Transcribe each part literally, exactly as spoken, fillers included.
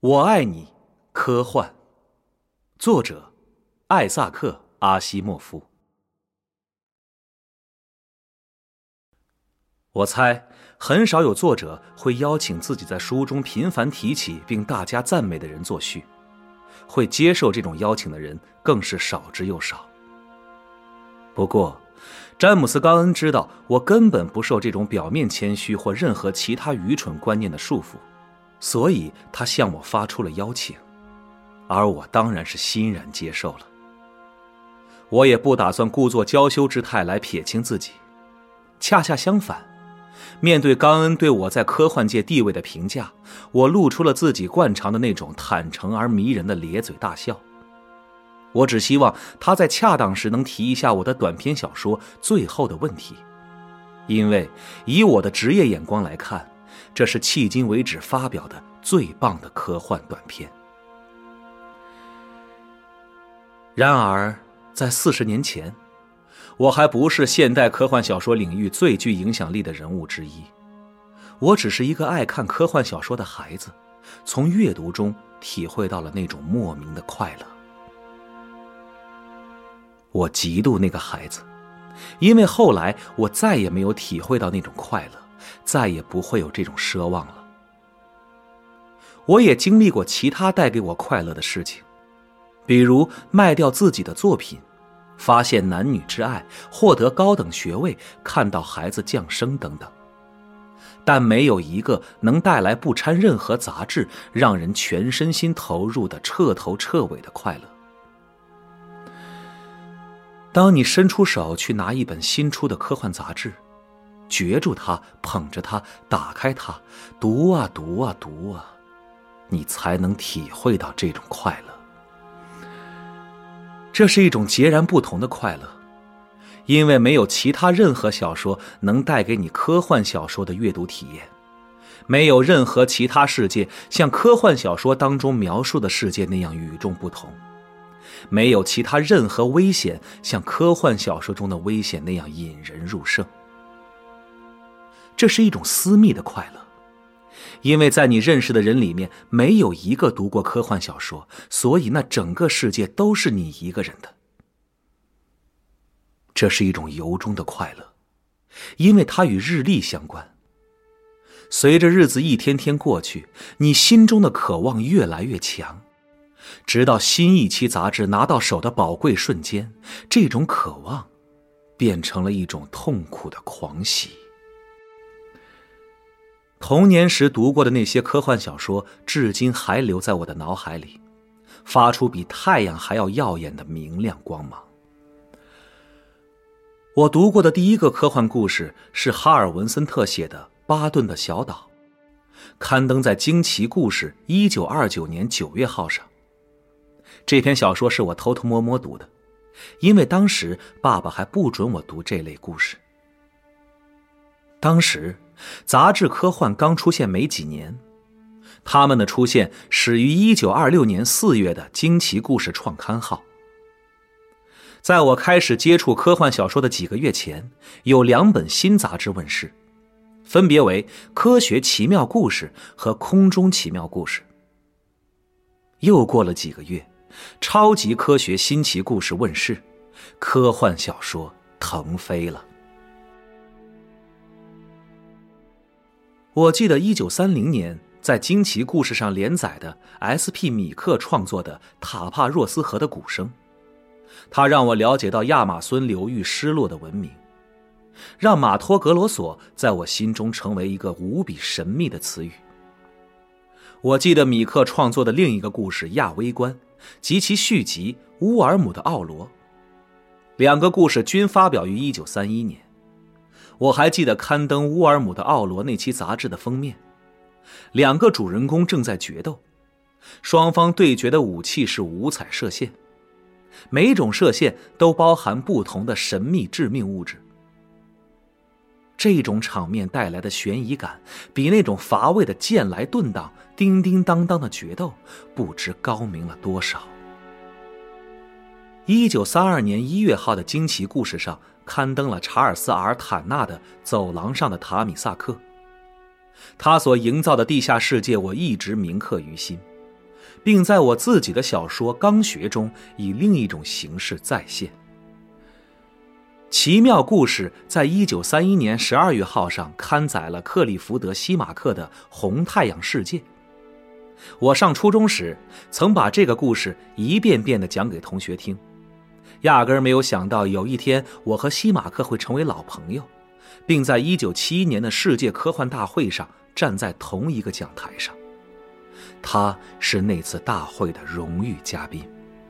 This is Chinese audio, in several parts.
我爱你，科幻。作者艾萨克·阿西莫夫。我猜很少有作者会邀请自己在书中频繁提起并大加赞美的人作序，会接受这种邀请的人更是少之又少。不过詹姆斯·冈恩知道我根本不受这种表面谦虚或任何其他愚蠢观念的束缚，所以他向我发出了邀请，而我当然是欣然接受了。我也不打算故作娇羞之态来撇清自己，恰恰相反，面对冈恩对我在科幻界地位的评价，我露出了自己惯常的那种坦诚而迷人的咧嘴大笑。我只希望他在恰当时能提一下我的短篇小说最后的问题，因为以我的职业眼光来看，这是迄今为止发表的最棒的科幻短篇。然而在四十年前，我还不是现代科幻小说领域最具影响力的人物之一，我只是一个爱看科幻小说的孩子，从阅读中体会到了那种莫名的快乐。我嫉妒那个孩子，因为后来我再也没有体会到那种快乐，再也不会有这种奢望了。我也经历过其他带给我快乐的事情，比如卖掉自己的作品，发现男女之爱，获得高等学位，看到孩子降生等等。但没有一个能带来不掺任何杂质，让人全身心投入的彻头彻尾的快乐。当你伸出手去拿一本新出的科幻杂志，攫住它，捧着它，打开它，读啊读啊读啊，你才能体会到这种快乐。这是一种截然不同的快乐，因为没有其他任何小说能带给你科幻小说的阅读体验，没有任何其他世界像科幻小说当中描述的世界那样与众不同，没有其他任何危险像科幻小说中的危险那样引人入胜。这是一种私密的快乐，因为在你认识的人里面没有一个读过科幻小说，所以那整个世界都是你一个人的。这是一种由衷的快乐，因为它与日历相关。随着日子一天天过去，你心中的渴望越来越强，直到新一期杂志拿到手的宝贵瞬间，这种渴望变成了一种痛苦的狂喜。童年时读过的那些科幻小说至今还留在我的脑海里，发出比太阳还要耀眼的明亮光芒。我读过的第一个科幻故事是哈尔文森特写的《巴顿的小岛》，刊登在惊奇故事一九二九年九月号上。这篇小说是我偷偷摸摸读的，因为当时爸爸还不准我读这类故事。当时杂志科幻刚出现没几年，他们的出现始于一九二六年四月的惊奇故事创刊号。在我开始接触科幻小说的几个月前，有两本新杂志问世，分别为《科学奇妙故事》和《空中奇妙故事》。又过了几个月，超级科学新奇故事问世，科幻小说腾飞了。我记得一九三零年在惊奇故事上连载的 S P 米克创作的《塔帕若斯河的鼓声》，它让我了解到亚马孙流域失落的文明，让马托格罗索在我心中成为一个无比神秘的词语。我记得米克创作的另一个故事《亚微观》及其续集《乌尔姆的奥罗》，两个故事均发表于一九三一年。我还记得刊登乌尔姆的奥罗那期杂志的封面，两个主人公正在决斗，双方对决的武器是五彩射线，每种射线都包含不同的神秘致命物质。这种场面带来的悬疑感，比那种乏味的剑来顿挡、叮叮当当的决斗不知高明了多少。一九三二年一月号的惊奇故事上刊登了查尔斯·阿尔坦纳的《走廊上的塔米萨克》，他所营造的地下世界我一直铭刻于心。 并在我自己的小说《刚学》中以另一种形式再现。奇妙故事在一九三一年十二月号上刊载了克利福德·希马克的《红太阳世界》。我上初中时曾把这个故事一遍遍地讲给同学听，压根儿没有想到有一天我和希马克会成为老朋友，并在一九七一年的世界科幻大会上站在同一个讲台上。他是那次大会的荣誉嘉宾。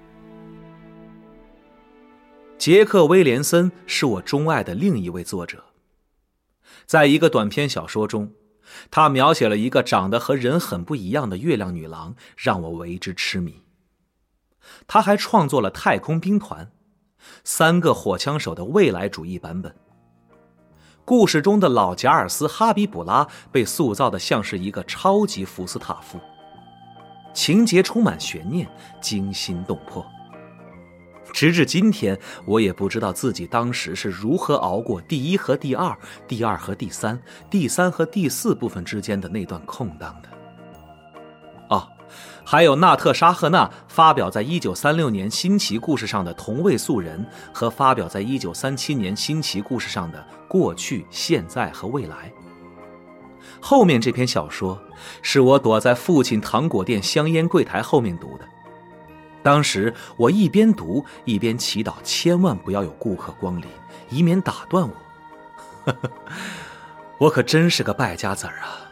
杰克·威廉森是我钟爱的另一位作者。在一个短篇小说中，他描写了一个长得和人很不一样的月亮女郎，让我为之痴迷。他还创作了《太空兵团》，三个火枪手的未来主义版本。故事中的老贾尔斯·哈比卜拉被塑造得像是一个超级福斯塔夫，情节充满悬念，惊心动魄。直至今天，我也不知道自己当时是如何熬过第一和第二、第二和第三、第三和第四部分之间的那段空档的。哦，还有纳特沙赫纳发表在一九三六年新奇故事上的同位素人和发表在一九三七年新奇故事上的过去、现在和未来。后面这篇小说是我躲在父亲糖果店香烟柜台后面读的。当时我一边读一边祈祷千万不要有顾客光临，以免打断我。我可真是个败家子儿啊。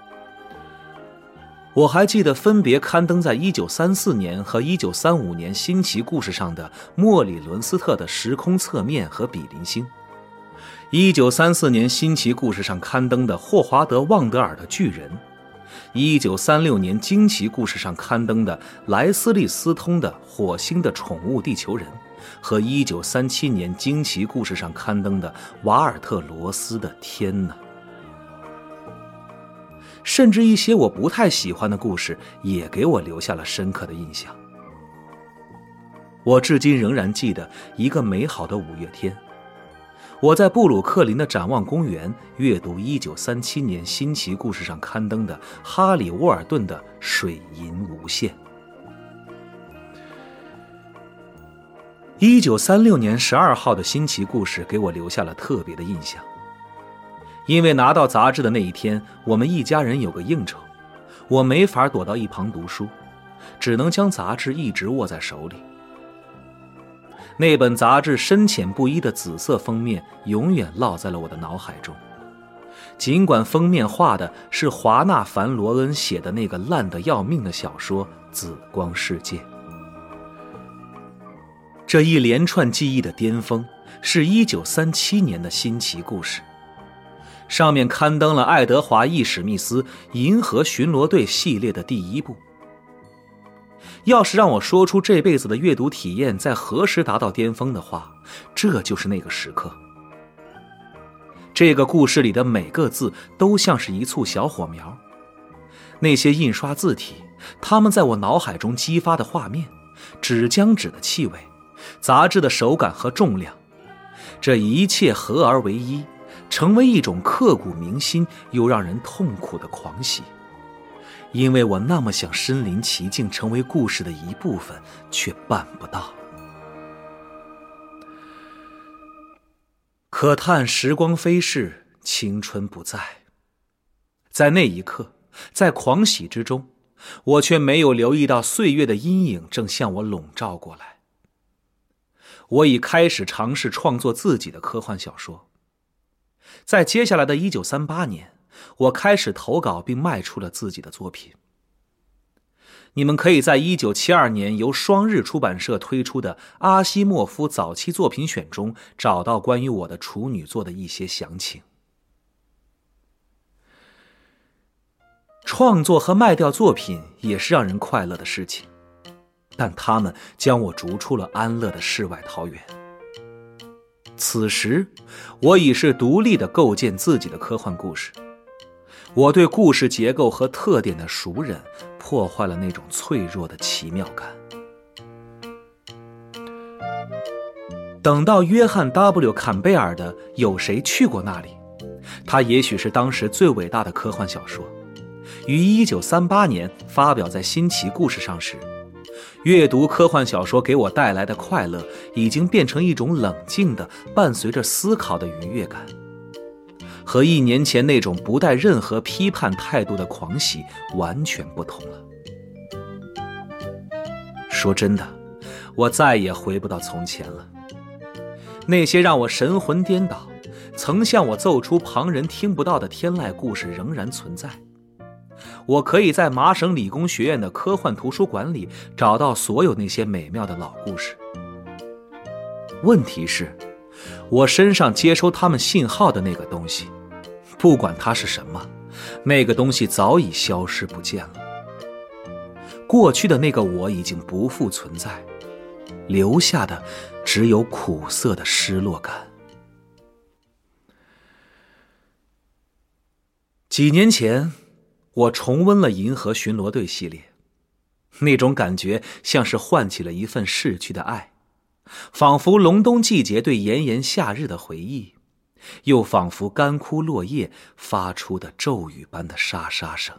我还记得分别刊登在一九三四年和一九三五年新奇故事上的莫里伦斯特的时空侧面和比邻星，一九三四年新奇故事上刊登的霍华德·旺德尔的巨人，一九三六年惊奇故事上刊登的莱斯利·斯通的火星的宠物地球人，和一九三七年惊奇故事上刊登的瓦尔特·罗斯的天哪。甚至一些我不太喜欢的故事也给我留下了深刻的印象。我至今仍然记得一个美好的五月天，我在布鲁克林的展望公园阅读一九三七年新奇故事上刊登的哈里·沃尔顿的《水银无限》。一九三六年十二号的新奇故事给我留下了特别的印象，因为拿到杂志的那一天，我们一家人有个应酬，我没法躲到一旁读书，只能将杂志一直握在手里。那本杂志深浅不一的紫色封面永远烙在了我的脑海中，尽管封面画的是华纳·凡·罗恩写的那个烂得要命的小说《紫光世界》。这一连串记忆的巅峰是一九三七年的新奇故事，上面刊登了爱德华 ·E 史密斯《银河巡逻队》系列的第一部。要是让我说出这辈子的阅读体验在何时达到巅峰的话，这就是那个时刻。这个故事里的每个字都像是一簇小火苗，那些印刷字体，它们在我脑海中激发的画面，纸浆纸的气味，杂志的手感和重量，这一切合而为一，成为一种刻骨铭心又让人痛苦的狂喜。因为我那么想身临其境，成为故事的一部分，却办不到。可叹时光飞逝，青春不在。在那一刻，在狂喜之中，我却没有留意到岁月的阴影正向我笼罩过来。我已开始尝试创作自己的科幻小说。在接下来的一九三八年，我开始投稿并卖出了自己的作品。你们可以在一九七二年由双日出版社推出的阿西莫夫早期作品选中找到关于我的处女作的一些详情。创作和卖掉作品也是让人快乐的事情，但他们将我逐出了安乐的世外桃源。此时，我已是独立地构建自己的科幻故事。我对故事结构和特点的熟稔，破坏了那种脆弱的奇妙感。等到约翰 ·W. 坎贝尔的《有谁去过那里》，它也许是当时最伟大的科幻小说， 于一九三八年发表在《新奇故事》上时，阅读科幻小说给我带来的快乐已经变成一种冷静的伴随着思考的愉悦感，和一年前那种不带任何批判态度的狂喜完全不同了。说真的，我再也回不到从前了。那些让我神魂颠倒，曾向我奏出旁人听不到的天籁故事仍然存在。我可以在麻省理工学院的科幻图书馆里找到所有那些美妙的老故事。问题是，我身上接收他们信号的那个东西，不管它是什么，那个东西早已消失不见了。过去的那个我已经不复存在，留下的只有苦涩的失落感。几年前，我重温了《银河巡逻队》系列，那种感觉像是唤起了一份逝去的爱，仿佛隆冬季节对炎炎夏日的回忆，又仿佛干枯落叶发出的骤雨般的沙沙声。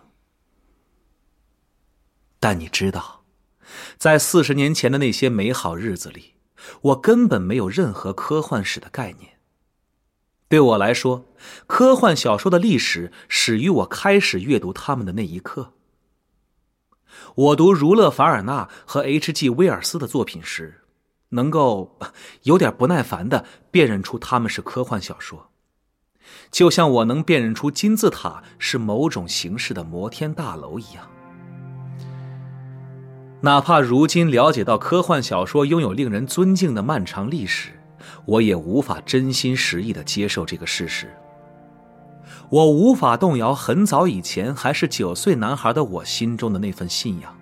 但你知道，在四十年前的那些美好日子里，我根本没有任何科幻史的概念。对我来说，科幻小说的历史始于我开始阅读它们的那一刻。我读儒勒·凡尔纳和 H G 威尔斯的作品时，能够有点不耐烦地辨认出它们是科幻小说，就像我能辨认出金字塔是某种形式的摩天大楼一样。哪怕如今了解到科幻小说拥有令人尊敬的漫长历史，我也无法真心实意地接受这个事实。我无法动摇很早以前还是九岁男孩的我心中的那份信仰。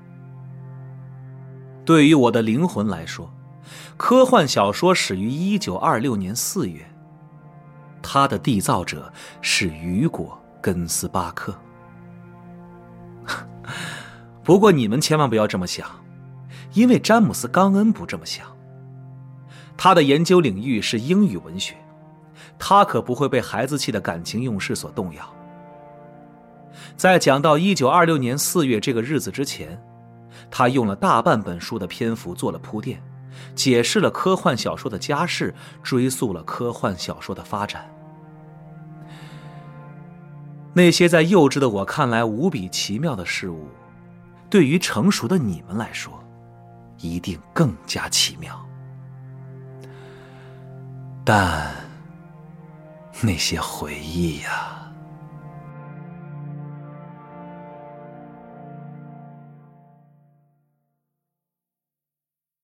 对于我的灵魂来说，科幻小说始于一九二六年四月，它的缔造者是雨果·根斯巴克。不过你们千万不要这么想，因为詹姆斯·冈恩不这么想。他的研究领域是英语文学，他可不会被孩子气的感情用事所动摇。在讲到一九二六年四月这个日子之前，他用了大半本书的篇幅做了铺垫，解释了科幻小说的家世，追溯了科幻小说的发展。那些在幼稚的我看来无比奇妙的事物，对于成熟的你们来说，一定更加奇妙。但那些回忆呀、啊